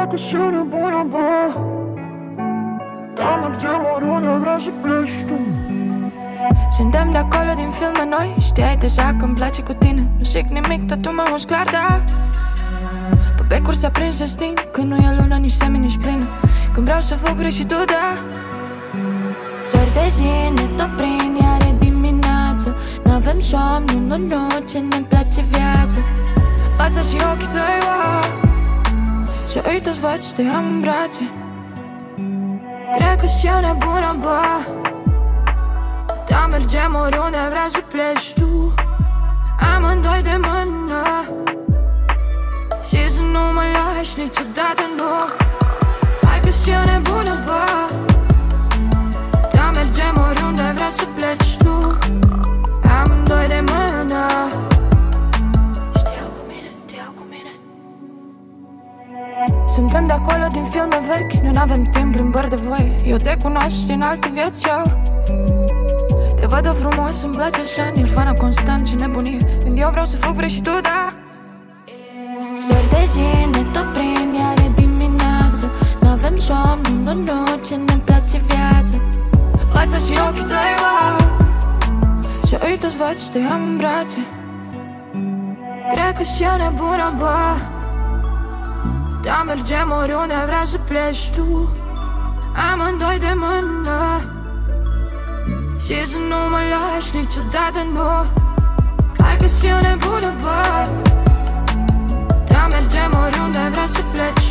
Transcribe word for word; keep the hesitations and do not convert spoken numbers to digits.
Cred că și nebună, bă. Dar mergem oriunde vrea să pleci tu. Suntem de acolo din filme noi. Știai deja că-mi place cu tine. Nu zic nimic, tot tu mă auzi clar, da. Pe becuri s-a prins să sting. Când nu e lună, nici semin, nici plină. Când vreau să fug greșit, tu, da. Zori de zi ne tot prind, iar e dimineață. N-avem somn, nu, nu, nu, ce ne place viața. Fața și ochii tăi, wow. Și uite-ți văd și te am în brațe. Cred că și eu nebună, bă. Dar mergem oriunde vrea să pleci tu. Amândoi de mână. Și să nu mă lași niciodată, nu. Hai că și eu nebună, bă. Dar mergem oriunde vrea să pleci tu. Amândoi de mână. Și te iau cu mine, te iau cu mine. Suntem de acolo din filme vechi. Noi n-avem timp, plimbări de voi. Eu te cunosc din alte vieți, eu te văd o frumos, îmi place așa, nirvana constant și nebunie. Când eu vreau să fug, vrei și tu, da. Zori de zi ne tot prind, iar e dimineață. N-avem somn, nu, nu, nu, ce ne place viața. Fața și ochii tăi, wow. Și uite-ți văd și te am în brațe. Cred că și eu nebună, bă. Dar mergem oriunde vrea să pleci tu. Amândoi de mână. Și să nu mă lași niciodată, nu. Hai că și eu nebună, bă. Dar mergem oriunde vrea să pleci